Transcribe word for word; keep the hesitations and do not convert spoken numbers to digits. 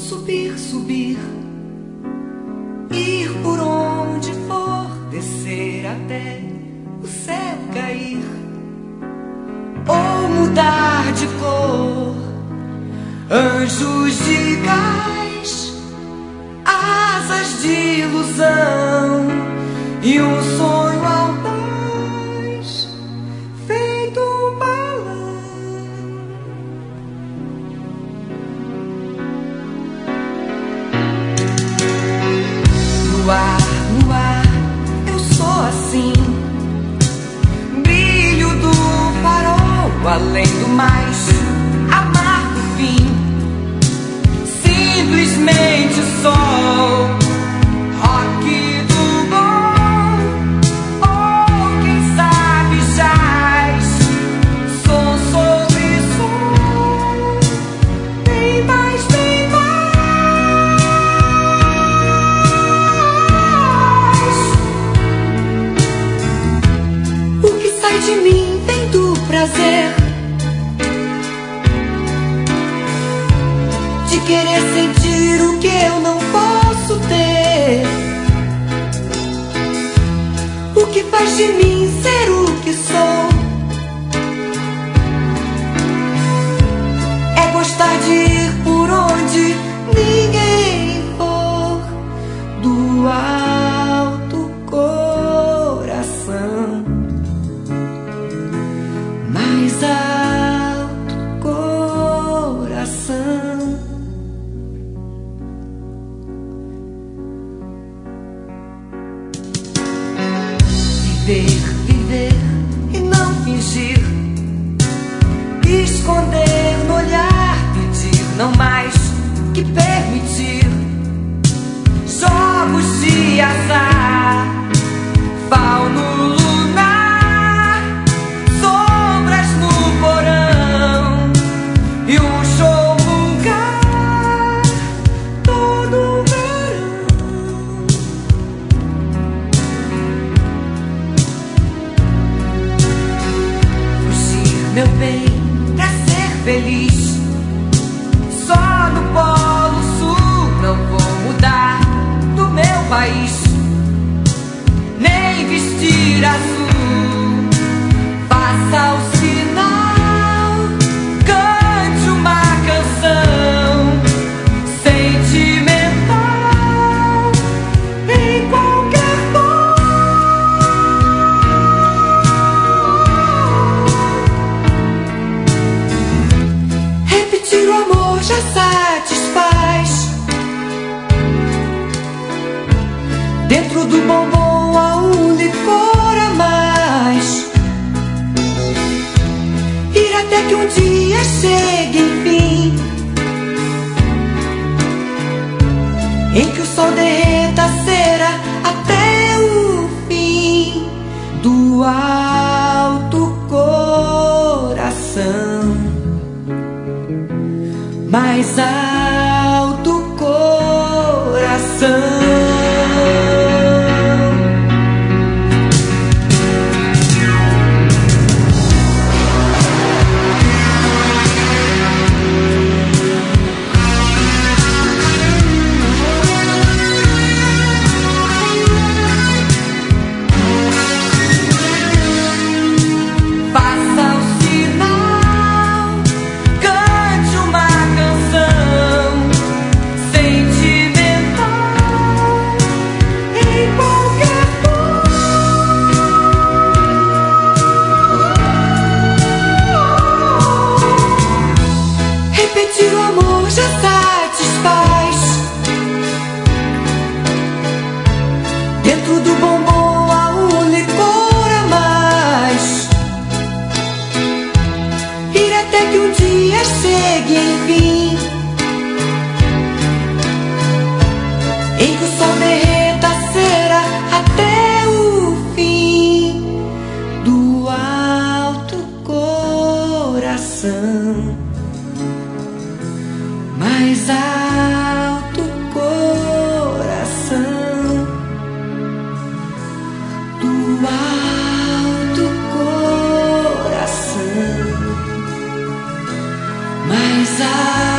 subir, subir, ir por onde for, descer até o céu cair, ou mudar de cor, anjos de gás, asas de ilusão e um sonho audaz feito um balão. No ar, no ar, eu sou assim, brilho do farol, além do mais, amar do fim, simplesmente o sol, rock do bom, ou quem sabe jazz, som sobre som, bem mais, bem mais. O que sai de mim vem do prazer de querer sentir o que eu não posso ter. O que faz de mim ser o que sou é gostar de ir por onde ninguém for, do alto coração, mais alto coração. Viver, viver e não fingir, esconder no olhar, pedir não mais que permitir. Jogos de azar, fauno lunar, sombras no porão e um show vulgar todo verão. Meu bem, pra ser feliz, só no Polo Sul, não vou mudar do meu país, nem vestir azul. Faça o sinal, cante uma canção sentimental em qualquer tom. Repetir o amor já satisfaz. Dentro do bombom há um licor a mais. Ir até que um dia chegue, enfim, em que o sol derreta a cera até o fim, do alto coração, mais alto coração. Faça o sinal, cante uma canção sentimental em qualquer tom. Repetir o amor já satisfaz. Dentro do bombom há um licor a mais. Ir até que um dia chegue, enfim, em que o sol derreta a cera até o fim, do alto coração, mais alto coração, do alto coração, mais alto.